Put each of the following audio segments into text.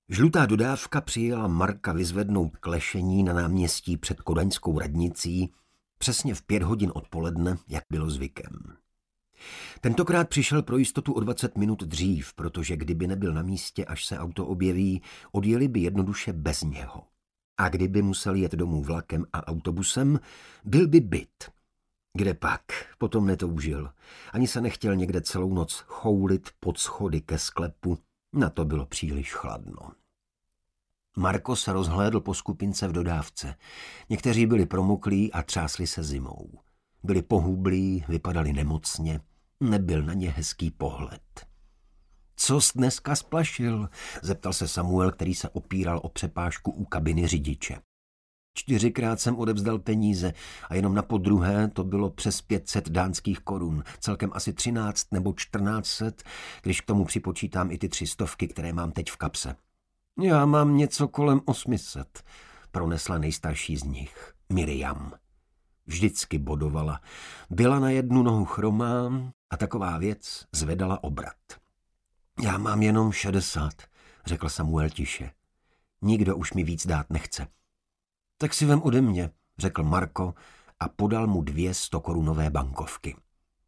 Žlutá dodávka přijela Marka vyzvednout k lešení na náměstí před kodaňskou radnicí přesně v 5 hodin odpoledne, jak bylo zvykem. Tentokrát přišel pro jistotu o 20 minut dřív, protože kdyby nebyl na místě, až se auto objeví, odjeli by jednoduše bez něho. A kdyby musel jet domů vlakem a autobusem, byl by byt. Kde pak? Potom netoužil. Ani se nechtěl někde celou noc choulit pod schody ke sklepu. Na to bylo příliš chladno. Marko se rozhlédl po skupince v dodávce. Někteří byli promoklí a třásli se zimou. Byli pohublí, vypadali nemocně. Nebyl na ně hezký pohled. Co jsi dneska splašil? Zeptal se Samuel, který se opíral o přepážku u kabiny řidiče. 4krát jsem odevzdal peníze a jenom na podruhé to bylo přes 500 dánských korun, celkem asi 13 nebo 1400, když k tomu připočítám i ty 300, které mám teď v kapse. Já mám něco kolem 800, pronesla nejstarší z nich, Miriam. Vždycky bodovala. Byla na jednu nohu chromá a taková věc zvedala obrat. Já mám jenom 60, řekl Samuel tiše. Nikdo už mi víc dát nechce. Tak si vem ode mě, řekl Marko a podal mu 2 100korunové bankovky.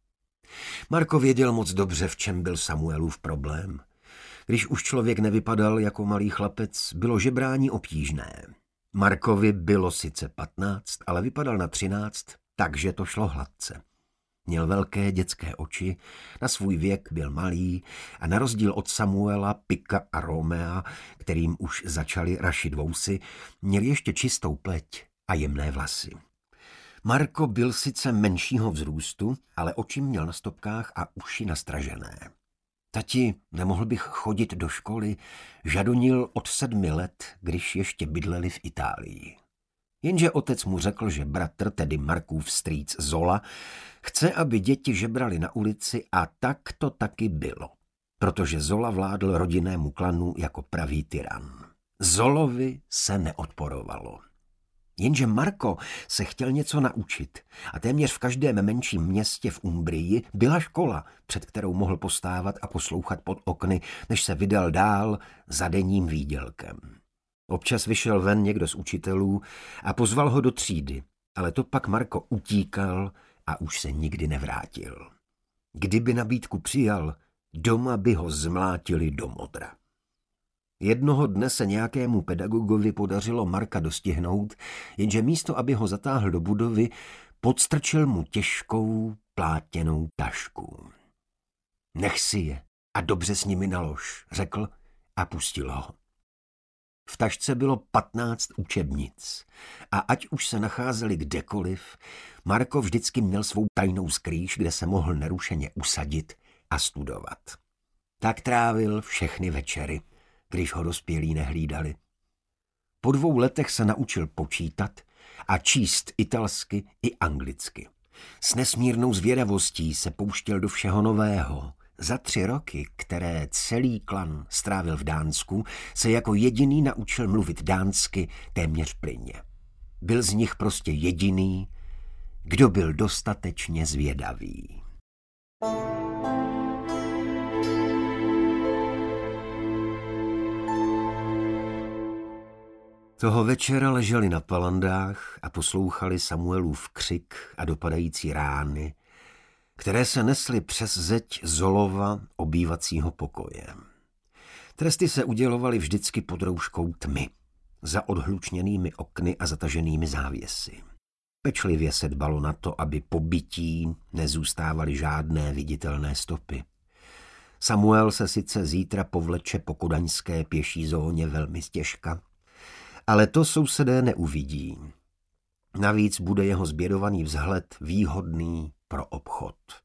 Marko věděl moc dobře, v čem byl Samuelův problém. Když už člověk nevypadal jako malý chlapec, bylo žebrání obtížné. Markovi bylo sice 15, ale vypadal na 13, takže to šlo hladce. Měl velké dětské oči, na svůj věk byl malý a na rozdíl od Samuela, Pika a Romea, kterým už začaly rašit vousy, měl ještě čistou pleť a jemné vlasy. Marko byl sice menšího vzrůstu, ale oči měl na stopkách a uši nastražené. Tati, nemohl bych chodit do školy, žadonil od 7 let, když ještě bydleli v Itálii. Jenže otec mu řekl, že bratr, tedy Markův strýc Zola, chce, aby děti žebrali na ulici a tak to taky bylo, protože Zola vládl rodinnému klanu jako pravý tyran. Zolovi se neodporovalo. Jenže Marko se chtěl něco naučit a téměř v každém menším městě v Umbrii byla škola, před kterou mohl postávat a poslouchat pod okny, než se vydal dál za denním výdělkem. Občas vyšel ven někdo z učitelů a pozval ho do třídy, ale to pak Marko utíkal a už se nikdy nevrátil. Kdyby nabídku přijal, doma by ho zmlátili do modra. Jednoho dne se nějakému pedagogovi podařilo Marka dostihnout, jenže místo, aby ho zatáhl do budovy, podstrčil mu těžkou plátěnou tašku. Nech si je a dobře s nimi nalož, řekl a pustil ho. V tašce bylo 15 učebnic a ať už se nacházeli kdekoliv, Marko vždycky měl svou tajnou skrýš, kde se mohl nerušeně usadit a studovat. Tak trávil všechny večery, když ho dospělí nehlídali. Po 2 letech se naučil počítat a číst italsky i anglicky. S nesmírnou zvědavostí se pouštěl do všeho nového. Za 3 roky, které celý klan strávil v Dánsku, se jako jediný naučil mluvit dánsky téměř plynně. Byl z nich prostě jediný, kdo byl dostatečně zvědavý. Toho večera leželi na palandách a poslouchali Samuelův křik a dopadající rány, které se nesly přes zeď Zolova obývacího pokoje. Tresty se udělovaly vždycky pod rouškou tmy, za odhlučněnými okny a zataženými závěsy. Pečlivě se dbalo na to, aby po bití nezůstávaly žádné viditelné stopy. Samuel se sice zítra povleče po kodaňské pěší zóně velmi stěžka, ale to sousedé neuvidí. Navíc bude jeho zbědovaný vzhled výhodný pro obchod.